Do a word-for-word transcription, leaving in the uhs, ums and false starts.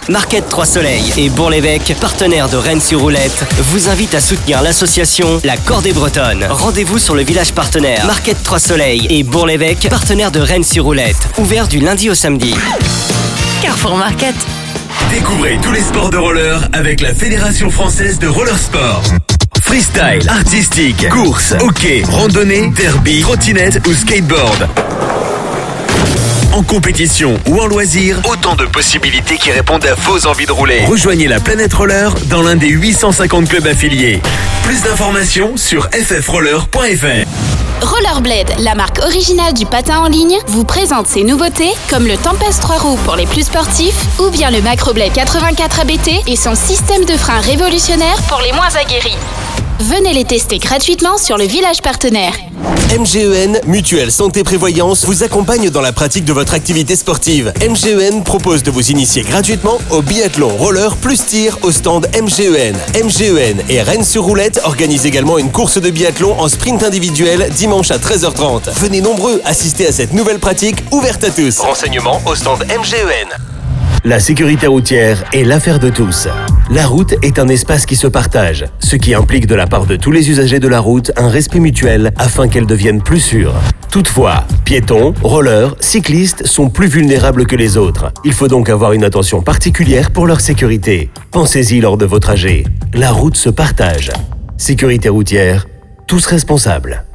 Marquette Trois Soleils et Bourg-l'Évêque, partenaires de Rennes-sur-Roulette, vous invitent à soutenir l'association La Cordée Bretonne. Rendez-vous sur le village partenaire Marquette Trois Soleils et Bourg-l'Évêque, partenaires de Rennes-sur-Roulette. Ouvert du lundi au samedi. Carrefour Market. Découvrez tous les sports de roller avec la Fédération Française de Roller Sport. Freestyle, artistique, course, hockey, randonnée, derby, trottinette ou skateboard. En compétition ou en loisir, autant de possibilités qui répondent à vos envies de rouler. Rejoignez la Planète Roller dans l'un des huit cent cinquante clubs affiliés. Plus d'informations sur f f roller point f r. Rollerblade, la marque originale du patin en ligne, vous présente ses nouveautés comme le Tempest trois roues pour les plus sportifs ou bien le Macroblade quatre-vingt-quatre A B T et son système de frein révolutionnaire pour les moins aguerris. Venez les tester gratuitement sur le village partenaire. M G E N, Mutuelle Santé Prévoyance, vous accompagne dans la pratique de votre activité sportive. M G E N propose de vous initier gratuitement au biathlon roller plus tir au stand M G E N. M G E N et Rennes-sur-Roulette organisent également une course de biathlon en sprint individuel dimanche à treize heures trente. Venez nombreux assister à cette nouvelle pratique ouverte à tous. Renseignements au stand M G E N. La sécurité routière est l'affaire de tous. La route est un espace qui se partage, ce qui implique de la part de tous les usagers de la route un respect mutuel afin qu'elle devienne plus sûre. Toutefois, piétons, rollers, cyclistes sont plus vulnérables que les autres. Il faut donc avoir une attention particulière pour leur sécurité. Pensez-y lors de vos trajets. La route se partage. Sécurité routière, tous responsables.